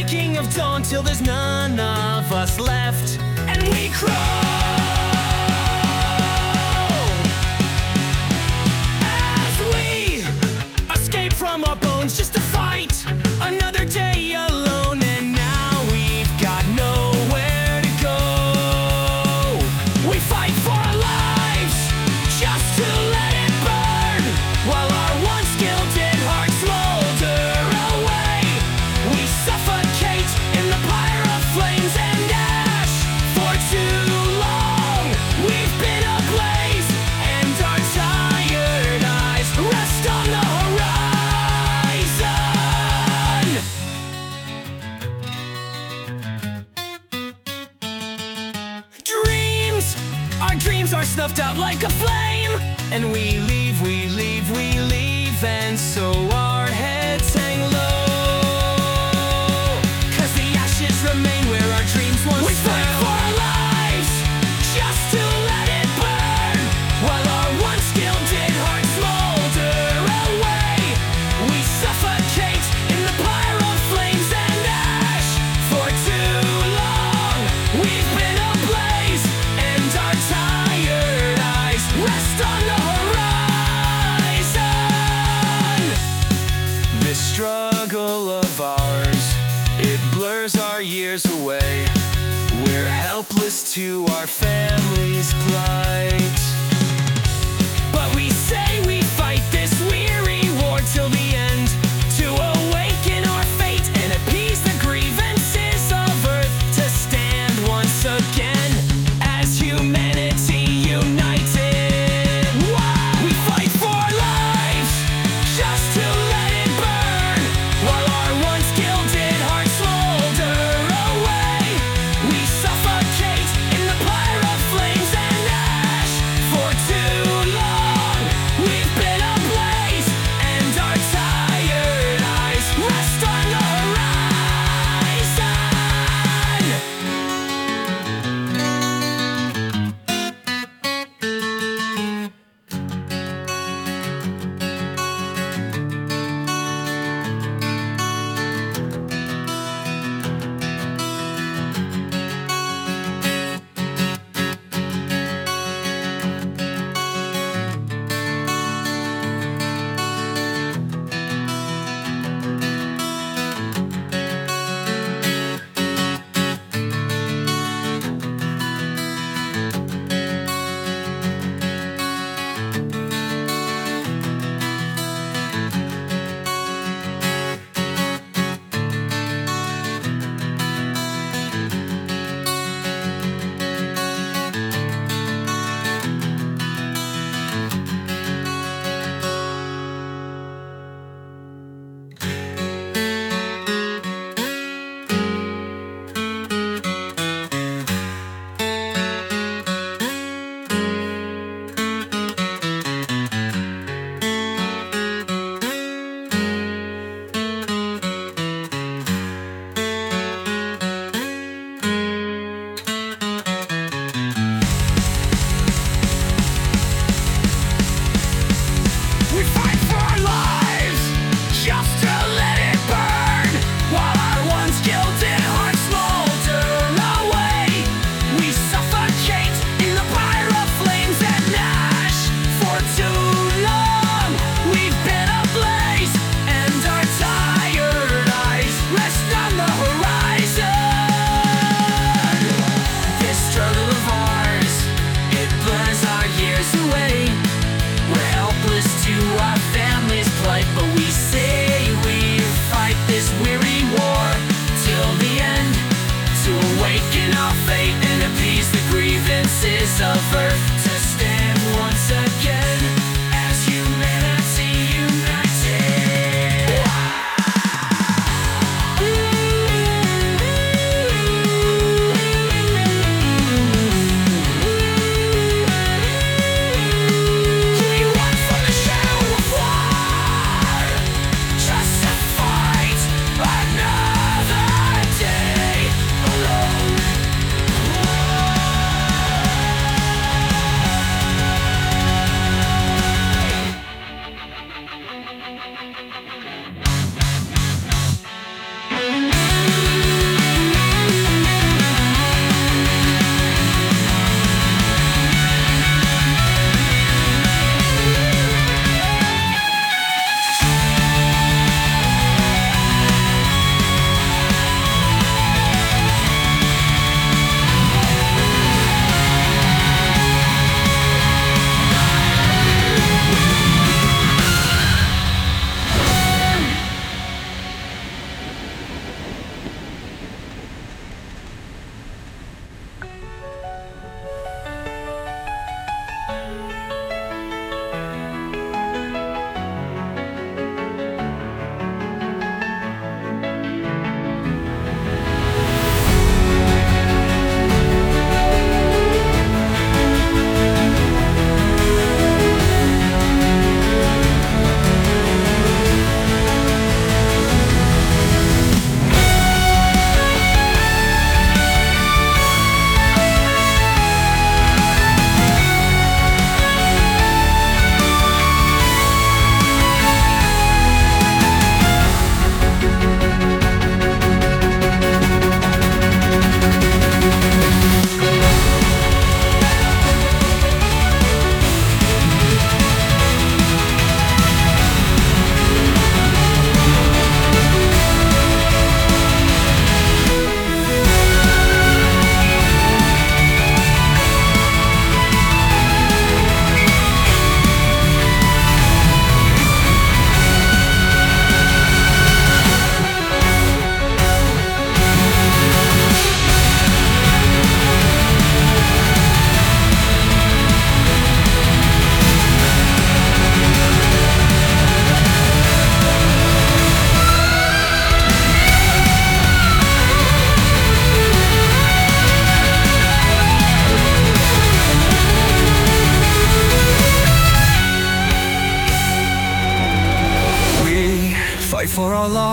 breaking of dawn till there's none of us left, and we crawl as we escape from our bones just to fight another day alone. And now we've got nowhere to go. We fight for our lives just to let it burn, while our once gilded hearts smolder away. We suffocate in the pyre of flames and ash. For too long we've been ablaze, and our tired eyes rest on the horizon. Our dreams are snuffed out like a flame, and we leave, and so our heads hang low, 'cause the ashes remain where our dreams once we fell. Fight for our lives just to let it burn, while our once gilded hearts smolder away. We suffocate in the pyre of flames and ash. For too long we've been ablaze, and our tired eyes rest on the horizon. This struggle of ours, it blurs our years away. We're helpless to our family's plight, but we say we fight this weary war till the end, to awaken our fate and appease the grievances of earth, to stand once again as humanity united. We fight for our lives just to let it burn, while our once gilded hearts smolder away. We suffocate in the pyre of flames and ash. For too long we've been ablaze, and our time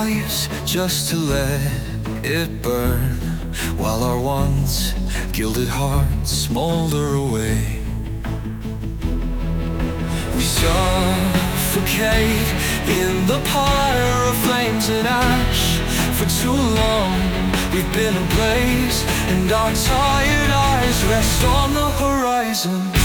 lives just to let it burn, while our once gilded hearts smolder away. We suffocate in the pyre of flames and ash. For too long we've been ablaze, and our tired eyes rest on the horizon.